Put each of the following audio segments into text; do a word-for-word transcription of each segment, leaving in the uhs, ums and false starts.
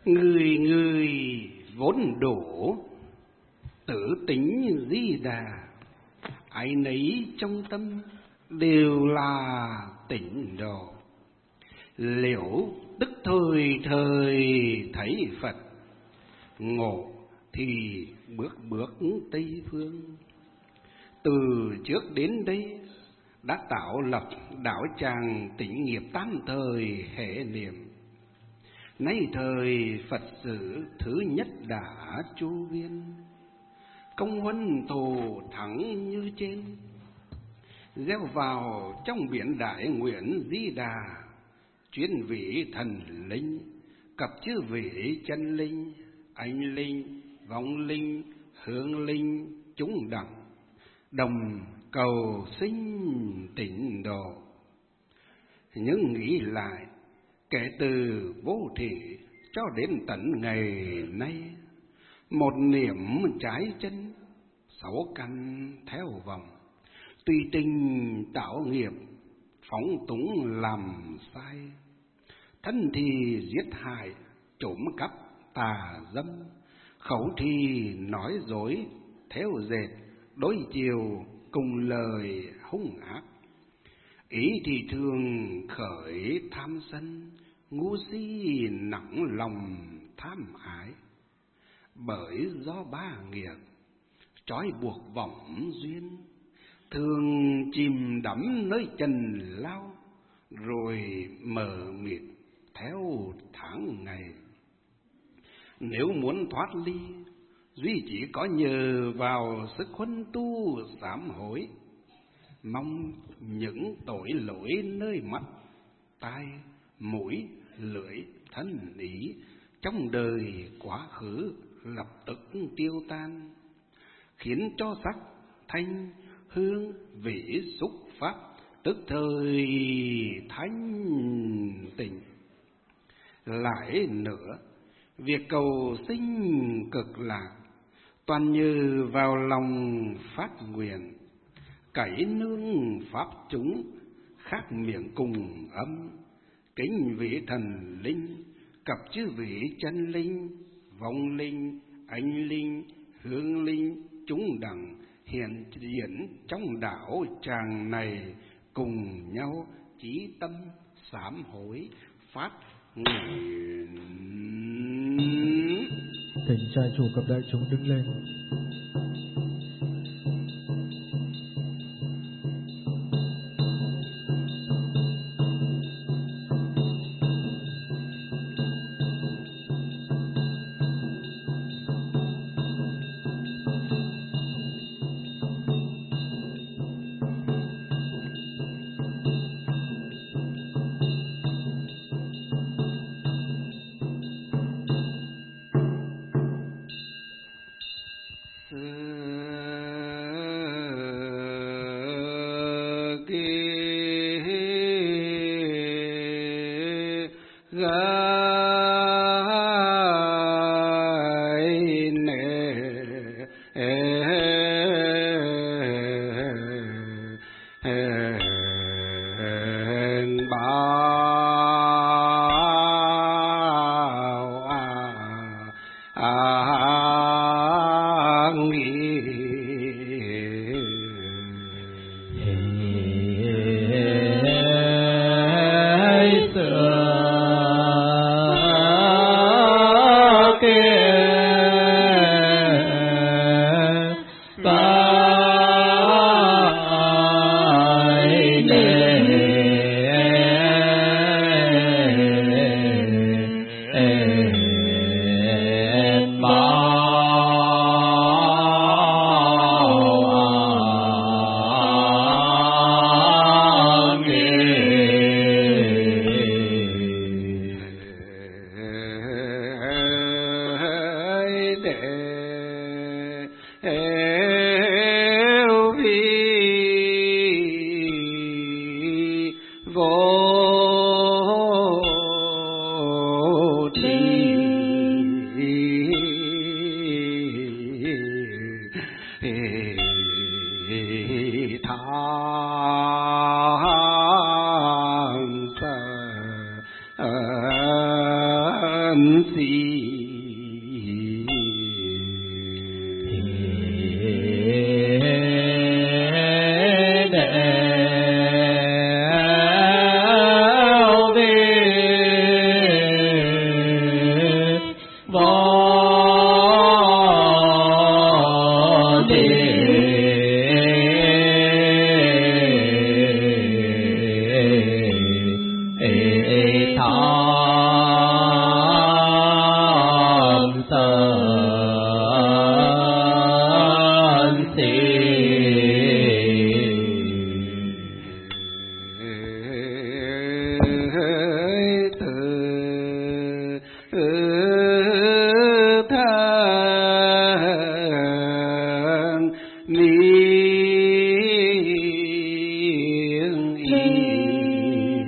Người người vốn đủ, tử tính Di Đà, ai nấy trong tâm đều là tịnh độ. Liễu tức thời thời thấy Phật, ngộ thì bước bước Tây Phương. Từ trước đến đây đã tạo lập đạo tràng tịnh nghiệp tam thời hệ niệm. Nay thời Phật sự thứ nhất đã chu viên, công huân thù thắng như trên. Gieo vào trong biển đại nguyện Di Đà, chuyên vị thần linh, cập chư vị chân linh, anh linh, vong linh, hương linh, chúng đẳng, đồng cầu sinh tịnh độ. Nhưng nghĩ lại, kể từ vô thị cho đến tận ngày nay, một niệm trái chân, sáu căn theo vòng, tùy tình tạo nghiệp, phóng túng làm sai. Thân thì giết hại, trộm cắp tà dâm, khẩu thì nói dối, theo dệt, đối chiều cùng lời hung ác. Ý thì thường khởi tham sân, ngu si nặng lòng tham ái. Bởi do ba nghiệp trói buộc vọng duyên, thường chìm đắm nơi trần lao, rồi mờ mịt theo tháng ngày. Nếu muốn thoát ly, duy chỉ có nhờ vào sức huân tu sám hối. Mong những tội lỗi nơi mắt, tai, mũi, lưỡi, thân ý trong đời quá khứ lập tức tiêu tan, khiến cho sắc, thanh, hương, vị, xúc, pháp tức thời thanh tịnh. Lại nữa, việc cầu sinh cực lạc toàn như vào lòng phát nguyện, cải nương pháp chúng khác miệng cùng âm. Kính vị thần linh, cập chư vị chân linh, vong linh, anh linh, hương linh, chúng đẳng hiện diện trong đạo tràng này, cùng nhau chí tâm sám hối phát nguyện. Thỉnh trai chủ cập đại chúng đứng lên. Than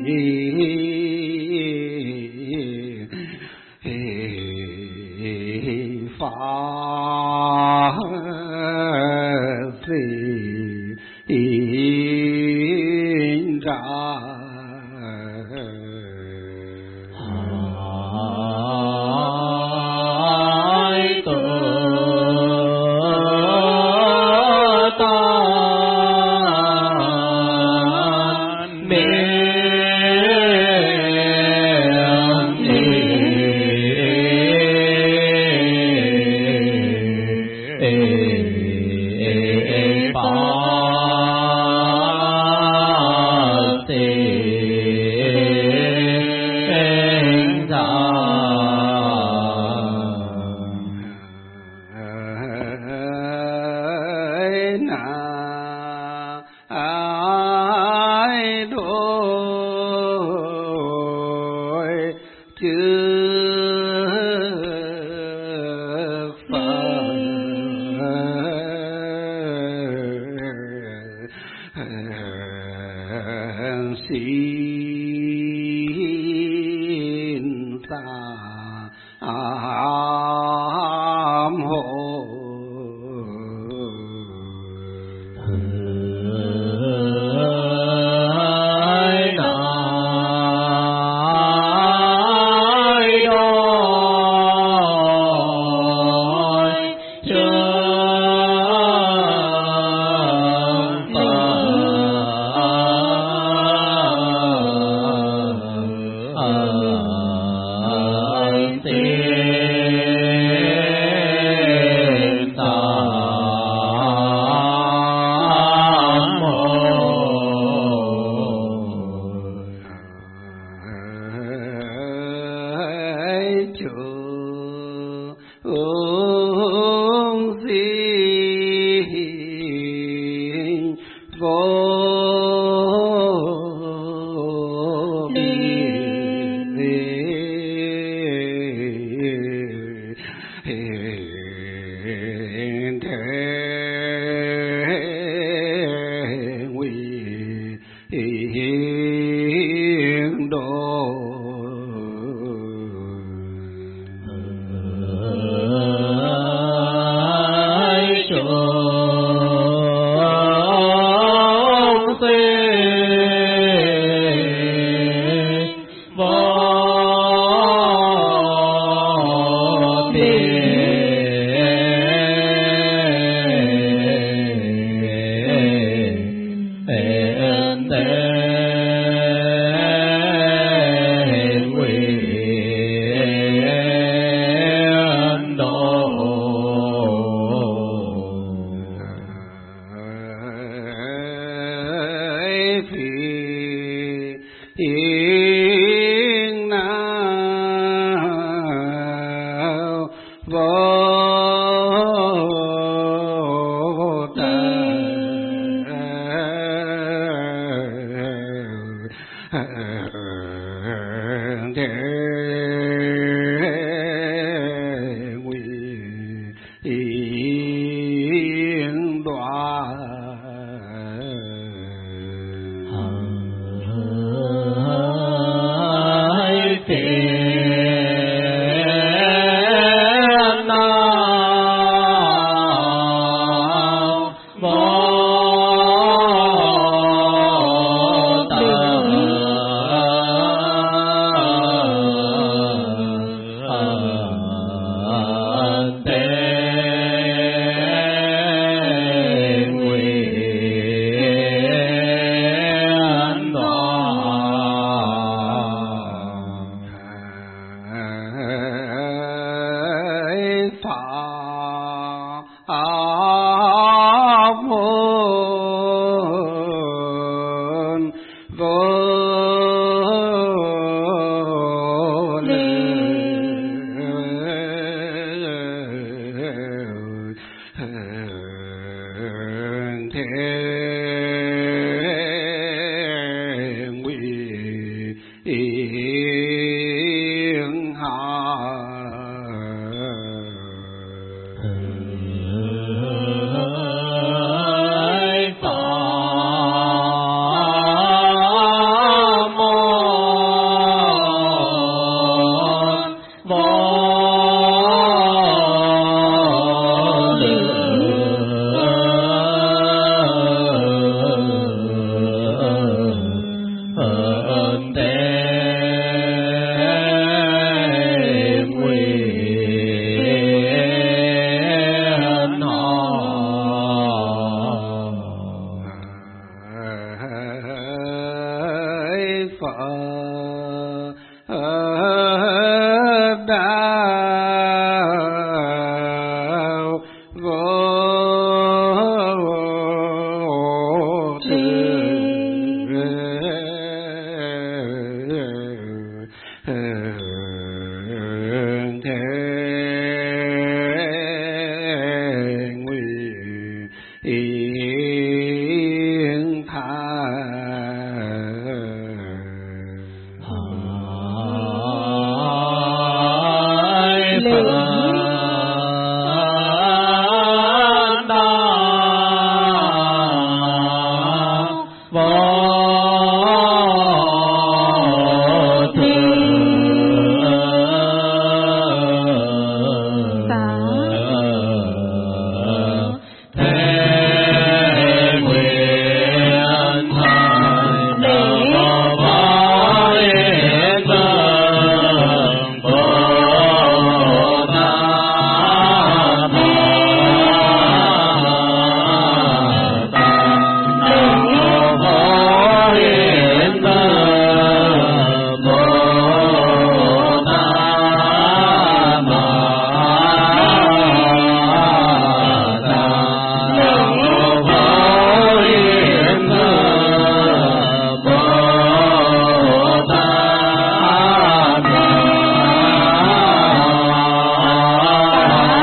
phá sinh ra hai tự đạo vô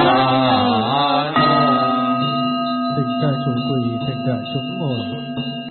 Thỉnh ca chúng quỳ, thỉnh ca chúng ngồi.